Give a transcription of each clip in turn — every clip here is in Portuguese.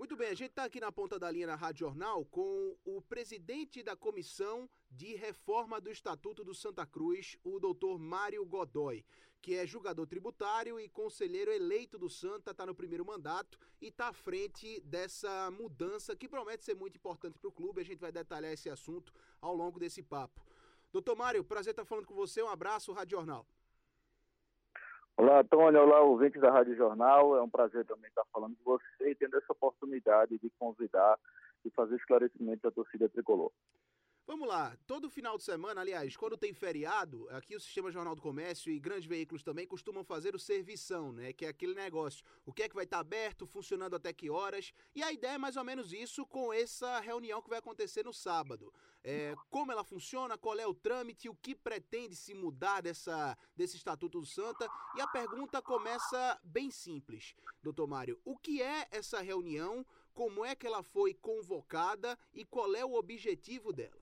Muito bem, a gente está aqui na ponta da linha na Rádio Jornal com o presidente da Comissão de Reforma do Estatuto do Santa Cruz, o doutor Mário Godoy, que é julgador tributário e conselheiro eleito do Santa, está no primeiro mandato e está à frente dessa mudança que promete ser muito importante para o clube. A gente vai detalhar esse assunto ao longo desse papo. Doutor Mário, prazer estar falando com você, um abraço, Rádio Jornal. Olá, Antônio. Olá, ouvintes da Rádio Jornal. É um prazer também estar falando com você e tendo essa oportunidade de convidar e fazer esclarecimento da torcida tricolor. Vamos lá, todo final de semana, aliás, quando tem feriado, aqui o Sistema Jornal do Comércio e grandes veículos também costumam fazer o servição, né? Que é aquele negócio, o que é que vai estar aberto, funcionando até que horas, e a ideia é mais ou menos isso com essa reunião que vai acontecer no sábado. Como ela funciona, qual é o trâmite, o que pretende se mudar desse Estatuto do Santa, e a pergunta começa bem simples, doutor Mário, o que é essa reunião, como é que ela foi convocada e qual é o objetivo dela?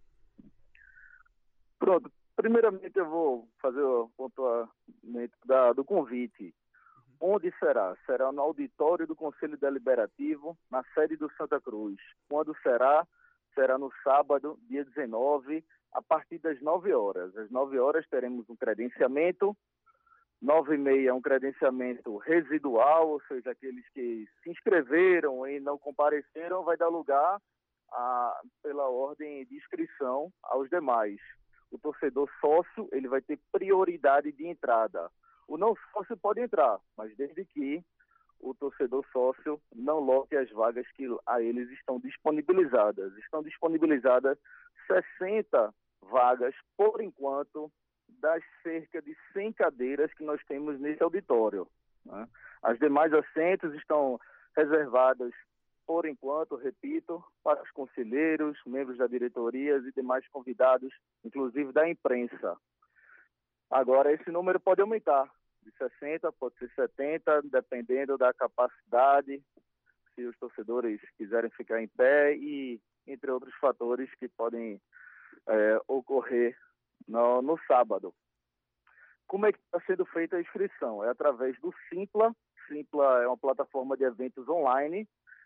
Pronto. Primeiramente, eu vou fazer o pontuamento do convite. Onde será? Será no auditório do Conselho Deliberativo, na sede do Santa Cruz. Quando será? Será no sábado, dia 19, a partir das 9 horas. Às 9 horas teremos um credenciamento. 9h30 é um credenciamento residual, ou seja, aqueles que se inscreveram e não compareceram, vai dar lugar, pela ordem de inscrição, aos demais. O torcedor sócio, ele vai ter prioridade de entrada. O não sócio pode entrar, mas desde que o torcedor sócio não lote as vagas que a eles estão disponibilizadas. Estão disponibilizadas 60 vagas, por enquanto, das cerca de 100 cadeiras que nós temos nesse auditório, né? As demais assentos estão reservadas, por enquanto, repito, para os conselheiros, membros da diretoria e demais convidados, inclusive da imprensa. Agora, esse número pode aumentar, de 60, pode ser 70, dependendo da capacidade, se os torcedores quiserem ficar em pé e entre outros fatores que podem ocorrer no sábado. Como é que está sendo feita a inscrição? É através do Simpla. Simpla é uma plataforma de eventos online,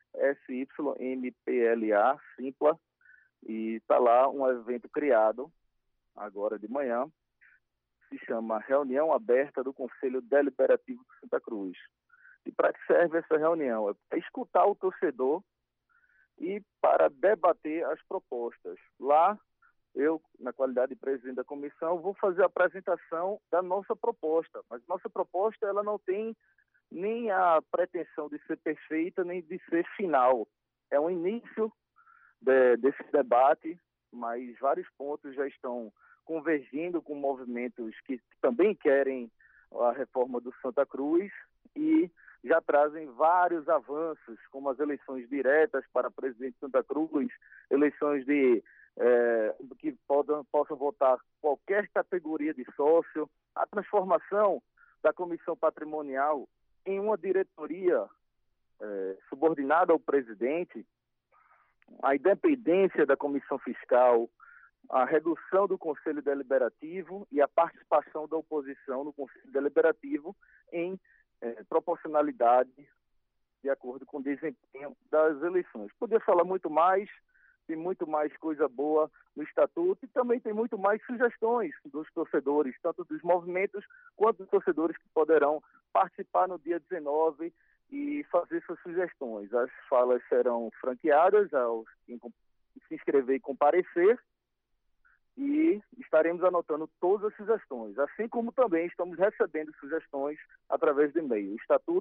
SYMPLA, Simpla, e está lá um evento criado agora de manhã, se chama Reunião Aberta do Conselho Deliberativo de Santa Cruz. E para que serve essa reunião? É para escutar o torcedor e para debater as propostas. Lá, eu, na qualidade de presidente da comissão, vou fazer a apresentação da nossa proposta. Mas nossa proposta, ela não tem nem a pretensão de ser perfeita, nem de ser final. É um início desse debate, mas vários pontos já estão convergindo com movimentos que também querem a reforma do Santa Cruz e já trazem vários avanços, como as eleições diretas para presidente de Santa Cruz, eleições que possam votar qualquer categoria de sócio, a transformação da comissão patrimonial em uma diretoria subordinada ao presidente, a independência da comissão fiscal, a redução do Conselho Deliberativo e a participação da oposição no Conselho Deliberativo em proporcionalidade de acordo com o desempenho das eleições. Podia falar muito mais, tem muito mais coisa boa no Estatuto e também tem muito mais sugestões dos torcedores, tanto dos movimentos quanto dos torcedores que poderão participar no dia 19 e fazer suas sugestões. As falas serão franqueadas aos que se inscrever e comparecer e estaremos anotando todas as sugestões, assim como também estamos recebendo sugestões através do e-mail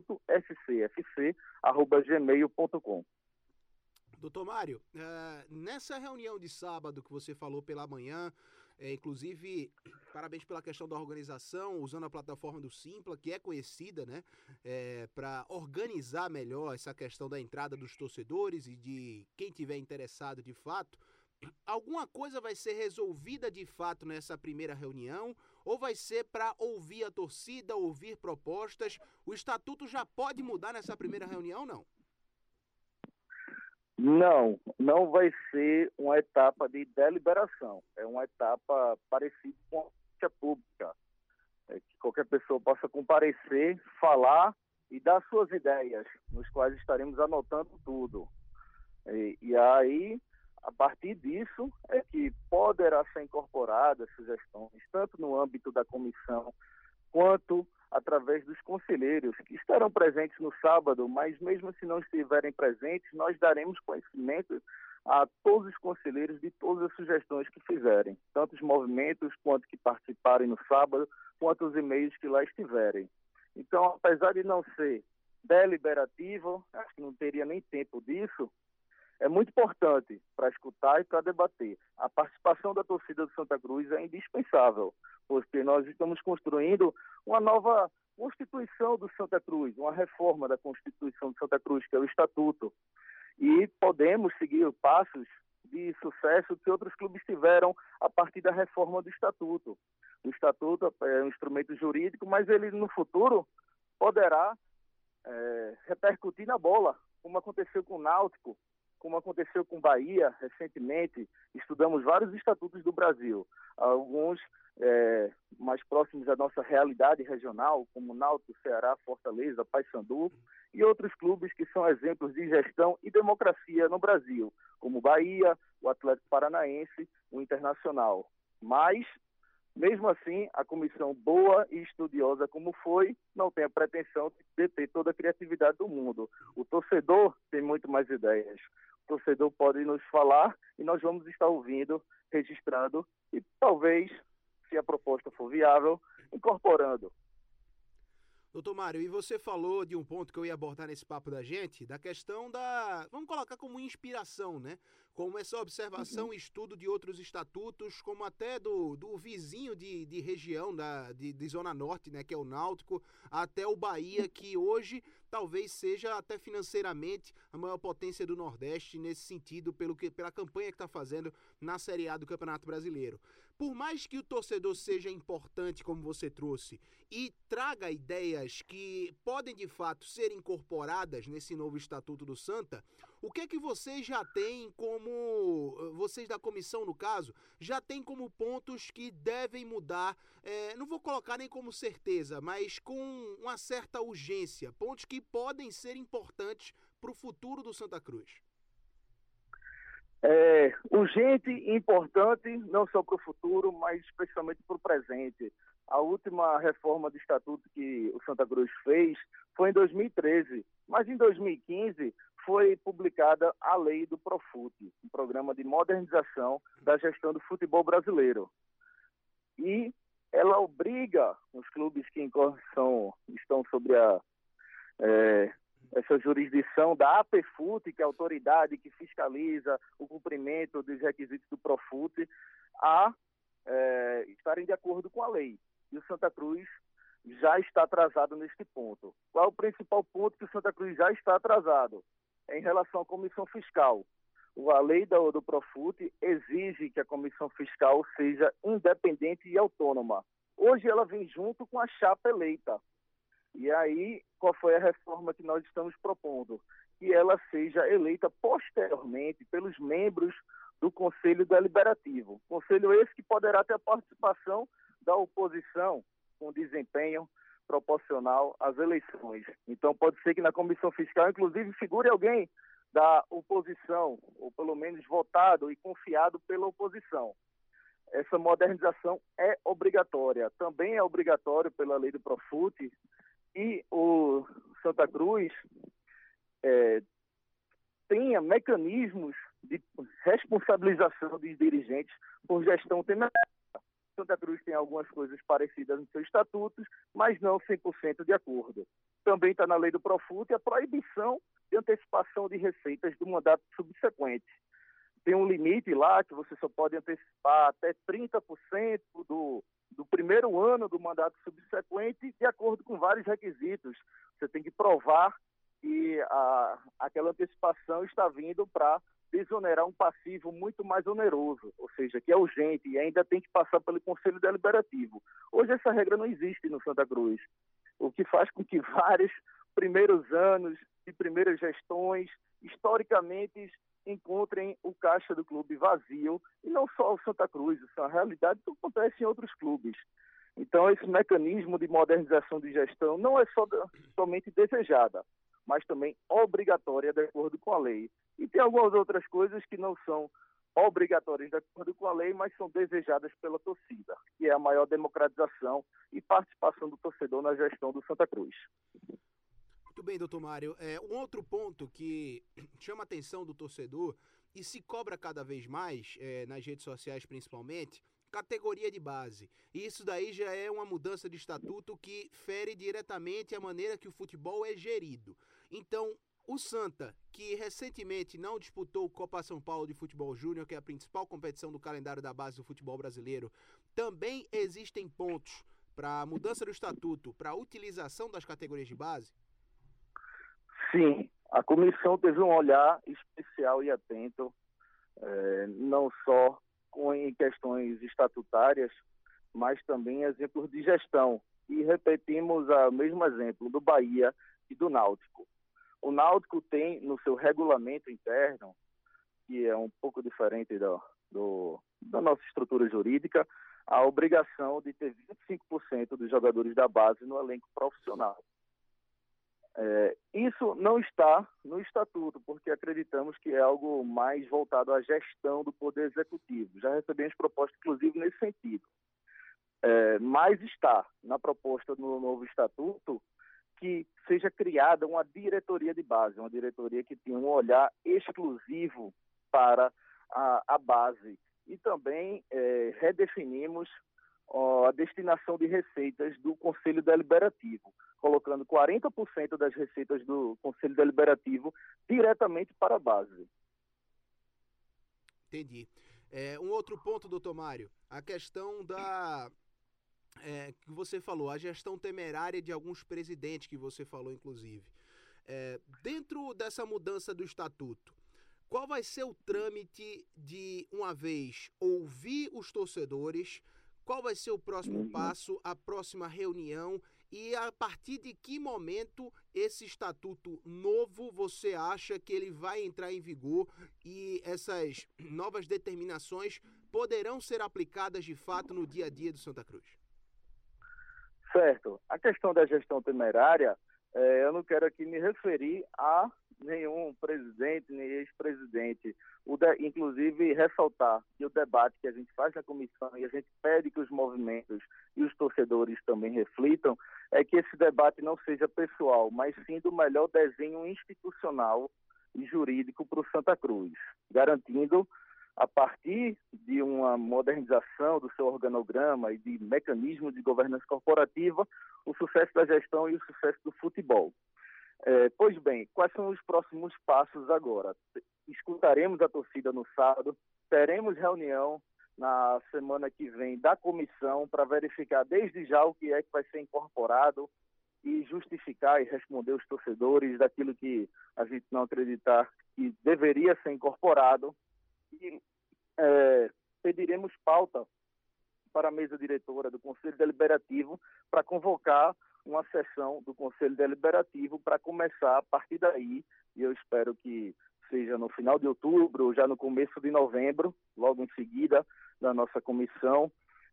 estatutoscfc@gmail.com. Doutor Mário, nessa reunião de sábado que você falou pela manhã, inclusive, parabéns pela questão da organização, usando a plataforma do Simpla, que é conhecida, né, para organizar melhor essa questão da entrada dos torcedores e de quem tiver interessado de fato. Alguma coisa vai ser resolvida de fato nessa primeira reunião ou vai ser para ouvir a torcida, ouvir propostas? O estatuto já pode mudar nessa primeira reunião, não? Não vai ser uma etapa de deliberação. É uma etapa parecida com a audiência pública. Que qualquer pessoa possa comparecer, falar e dar suas ideias, nos quais estaremos anotando tudo. E aí, a partir disso, é que poderá ser incorporadas sugestões, tanto no âmbito da comissão, quanto através dos conselheiros, que estarão presentes no sábado, mas mesmo se não estiverem presentes, nós daremos conhecimento a todos os conselheiros de todas as sugestões que fizerem, tanto os movimentos quanto que participarem no sábado, quanto os e-mails que lá estiverem. Então, apesar de não ser deliberativo, acho que não teria nem tempo disso, é muito importante para escutar e para debater. A participação da torcida do Santa Cruz é indispensável, porque nós estamos construindo uma nova Constituição do Santa Cruz, uma reforma da Constituição do Santa Cruz, que é o Estatuto. E podemos seguir passos de sucesso que outros clubes tiveram a partir da reforma do Estatuto. O Estatuto é um instrumento jurídico, mas ele no futuro poderá repercutir na bola, como aconteceu com o Náutico, como aconteceu com Bahia recentemente. Estudamos vários estatutos do Brasil, alguns mais próximos da nossa realidade regional, como Náutico, Ceará, Fortaleza, Paysandu, e outros clubes que são exemplos de gestão e democracia no Brasil, como Bahia, o Atlético Paranaense, o Internacional. Mas, mesmo assim, a comissão boa e estudiosa como foi, não tem a pretensão de ter toda a criatividade do mundo. O torcedor tem muito mais ideias. O torcedor pode nos falar e nós vamos estar ouvindo, registrando e talvez, se a proposta for viável, incorporando. Doutor Mário, e você falou de um ponto que eu ia abordar nesse papo da gente, da questão da, vamos colocar como inspiração, né? Como essa observação e estudo de outros estatutos, como até do vizinho de região, de Zona Norte, né? Que é o Náutico, até o Bahia, que hoje talvez seja até financeiramente a maior potência do Nordeste nesse sentido, pela campanha que está fazendo na Série A do Campeonato Brasileiro. Por mais que o torcedor seja importante, como você trouxe, e traga ideias que podem de fato ser incorporadas nesse novo Estatuto do Santa, o que é que vocês já têm como, vocês da comissão no caso, já têm como pontos que devem mudar, não vou colocar nem como certeza, mas com uma certa urgência, pontos que podem ser importantes para o futuro do Santa Cruz? Urgente e importante, não só para o futuro, mas especialmente para o presente. A última reforma do Estatuto que o Santa Cruz fez foi em 2013, mas em 2015 foi publicada a Lei do Profut, um programa de modernização da gestão do futebol brasileiro. E ela obriga os clubes que estão sobre essa jurisdição da APFUT, que é a autoridade que fiscaliza o cumprimento dos requisitos do Profut, a estarem de acordo com a lei. E o Santa Cruz já está atrasado neste ponto. Qual é o principal ponto que o Santa Cruz já está atrasado? É em relação à comissão fiscal. A lei do Profut exige que a comissão fiscal seja independente e autônoma. Hoje ela vem junto com a chapa eleita. E aí, qual foi a reforma que nós estamos propondo? Que ela seja eleita posteriormente pelos membros do Conselho Deliberativo. Conselho esse que poderá ter a participação da oposição com desempenho proporcional às eleições. Então, pode ser que na comissão fiscal, inclusive, figure alguém da oposição, ou pelo menos votado e confiado pela oposição. Essa modernização é obrigatória. Também é obrigatório pela lei do Profut. E o Santa Cruz tenha mecanismos de responsabilização dos dirigentes por gestão temerária. Santa Cruz tem algumas coisas parecidas nos seus estatutos, mas não 100% de acordo. Também está na lei do Profut a proibição de antecipação de receitas do mandato subsequente. Tem um limite lá que você só pode antecipar até 30% do primeiro ano do mandato subsequente, de acordo com vários requisitos. Você tem que provar que aquela antecipação está vindo para desonerar um passivo muito mais oneroso, ou seja, que é urgente e ainda tem que passar pelo Conselho Deliberativo. Hoje essa regra não existe no Santa Cruz, o que faz com que vários primeiros anos de primeiras gestões, historicamente, encontrem o caixa do clube vazio, e não só o Santa Cruz, isso é uma realidade que acontece em outros clubes. Então, esse mecanismo de modernização de gestão não é somente desejada, mas também obrigatória de acordo com a lei. E tem algumas outras coisas que não são obrigatórias de acordo com a lei, mas são desejadas pela torcida, que é a maior democratização e participação do torcedor na gestão do Santa Cruz. Muito bem, doutor Mário. Um outro ponto que chama a atenção do torcedor e se cobra cada vez mais, nas redes sociais principalmente, categoria de base. E isso daí já é uma mudança de estatuto que fere diretamente a maneira que o futebol é gerido. Então, o Santa, que recentemente não disputou o Copa São Paulo de Futebol Júnior, que é a principal competição do calendário da base do futebol brasileiro, também existem pontos para a mudança do estatuto, para a utilização das categorias de base? Sim, a comissão teve um olhar especial e atento, não só em questões estatutárias, mas também exemplos de gestão. E repetimos o mesmo exemplo do Bahia e do Náutico. O Náutico tem no seu regulamento interno, que é um pouco diferente da nossa estrutura jurídica, a obrigação de ter 25% dos jogadores da base no elenco profissional. Isso não está no estatuto, porque acreditamos que é algo mais voltado à gestão do Poder Executivo. Já recebemos propostas, inclusive, nesse sentido. Mas está na proposta do novo estatuto que seja criada uma diretoria de base, uma diretoria que tenha um olhar exclusivo para a base. E também redefinimos a destinação de receitas do Conselho Deliberativo, colocando 40% das receitas do Conselho Deliberativo diretamente para a base. Entendi. Um outro ponto, doutor Mário, a questão que você falou, a gestão temerária de alguns presidentes que você falou, inclusive. Dentro dessa mudança do estatuto, qual vai ser o trâmite de, uma vez, ouvir os torcedores? Qual vai ser o próximo passo, a próxima reunião? E a partir de que momento esse estatuto novo você acha que ele vai entrar em vigor e essas novas determinações poderão ser aplicadas de fato no dia a dia do Santa Cruz? Certo. A questão da gestão temerária, eu não quero aqui me referir a nenhum presidente, nem ex-presidente. Inclusive, ressaltar que o debate que a gente faz na comissão e a gente pede que os movimentos e os torcedores também reflitam, é que esse debate não seja pessoal, mas sim do melhor desenho institucional e jurídico para o Santa Cruz, garantindo, a partir de uma modernização do seu organograma e de mecanismos de governança corporativa, o sucesso da gestão e o sucesso do futebol. Pois bem, quais são os próximos passos agora? Escutaremos a torcida no sábado, teremos reunião na semana que vem da comissão para verificar desde já o que é que vai ser incorporado e justificar e responder os torcedores daquilo que a gente não acreditar que deveria ser incorporado. E pediremos pauta para a mesa diretora do Conselho Deliberativo para convocar uma sessão do Conselho Deliberativo para começar a partir daí, e eu espero que seja no final de outubro ou já no começo de novembro, logo em seguida da nossa comissão,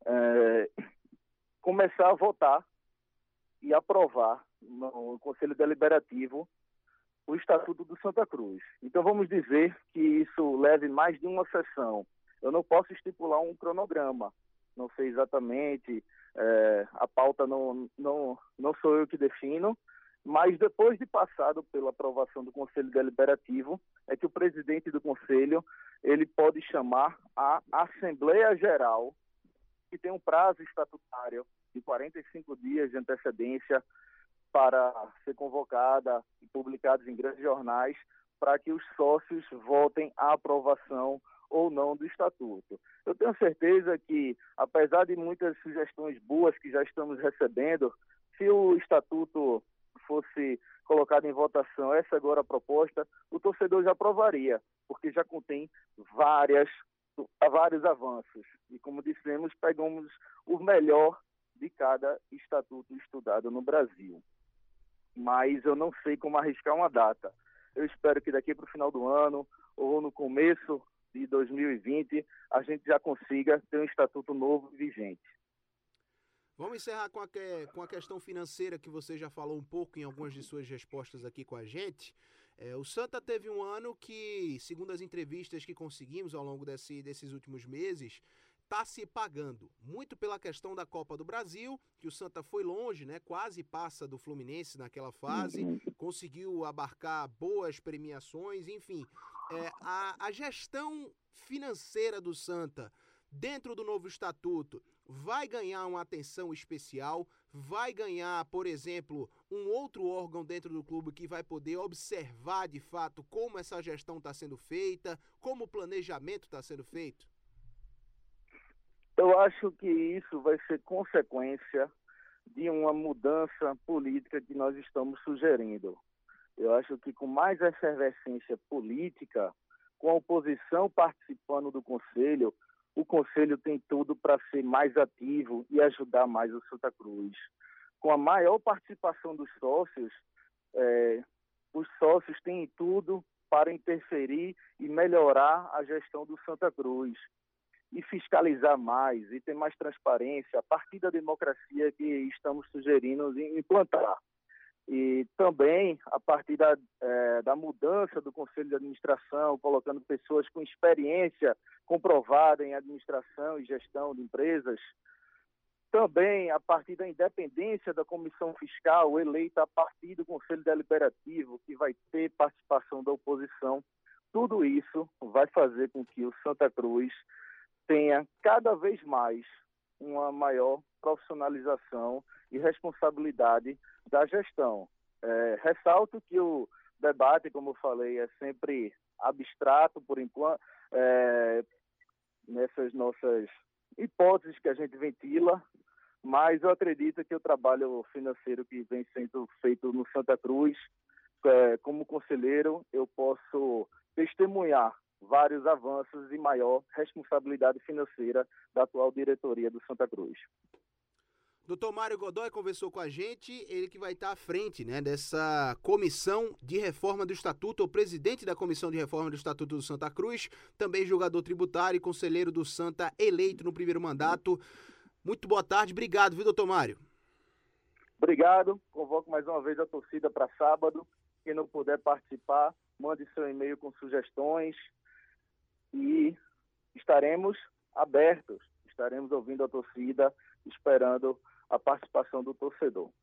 começar a votar e aprovar no Conselho Deliberativo o Estatuto do Santa Cruz. Então vamos dizer que isso leve mais de uma sessão. Eu não posso estipular um cronograma, não sei exatamente, a pauta não sou eu que defino, mas depois de passado pela aprovação do Conselho Deliberativo, é que o presidente do Conselho ele pode chamar a Assembleia Geral, que tem um prazo estatutário de 45 dias de antecedência para ser convocada e publicados em grandes jornais, para que os sócios votem a aprovação ou não do Estatuto. Eu tenho certeza que, apesar de muitas sugestões boas que já estamos recebendo, se o Estatuto fosse colocado em votação, essa agora a proposta, o torcedor já aprovaria, porque já contém vários avanços. E, como dissemos, pegamos o melhor de cada estatuto estudado no Brasil. Mas eu não sei como arriscar uma data. Eu espero que daqui para o final do ano ou no começo de 2020 a gente já consiga ter um estatuto novo e vigente. Vamos encerrar com a questão financeira que você já falou um pouco em algumas de suas respostas aqui com a gente. O Santa teve um ano que, segundo as entrevistas que conseguimos ao longo desses últimos meses, está se pagando. Muito pela questão da Copa do Brasil, que o Santa foi longe, né? Quase passa do Fluminense naquela fase, conseguiu abarcar boas premiações, enfim. A gestão financeira do Santa, dentro do novo estatuto, vai ganhar uma atenção especial, vai ganhar, por exemplo, um outro órgão dentro do clube que vai poder observar de fato como essa gestão está sendo feita, como o planejamento está sendo feito? Eu acho que isso vai ser consequência de uma mudança política que nós estamos sugerindo. Eu acho que com mais efervescência política, com a oposição participando do Conselho, o Conselho tem tudo para ser mais ativo e ajudar mais o Santa Cruz. Com a maior participação dos sócios, os sócios têm tudo para interferir e melhorar a gestão do Santa Cruz e fiscalizar mais e ter mais transparência a partir da democracia que estamos sugerindo implantar. E também a partir da mudança do Conselho de Administração, colocando pessoas com experiência comprovada em administração e gestão de empresas. Também a partir da independência da Comissão Fiscal, eleita a partir do Conselho Deliberativo, que vai ter participação da oposição. Tudo isso vai fazer com que o Santa Cruz tenha cada vez mais uma maior profissionalização e responsabilidade da gestão. Ressalto que o debate, como eu falei, é sempre abstrato, por enquanto, nessas nossas hipóteses que a gente ventila, mas eu acredito que o trabalho financeiro que vem sendo feito no Santa Cruz, como conselheiro, eu posso testemunhar vários avanços e maior responsabilidade financeira da atual diretoria do Santa Cruz. Doutor Mário Godoy conversou com a gente, ele que vai estar à frente, né, dessa comissão de reforma do Estatuto, o presidente da comissão de reforma do Estatuto do Santa Cruz, também julgador tributário e conselheiro do Santa, eleito no primeiro mandato. Muito boa tarde, obrigado, viu, doutor Mário? Obrigado, convoco mais uma vez a torcida para sábado. Quem não puder participar, mande seu e-mail com sugestões e estaremos abertos, estaremos ouvindo a torcida, esperando a participação do torcedor.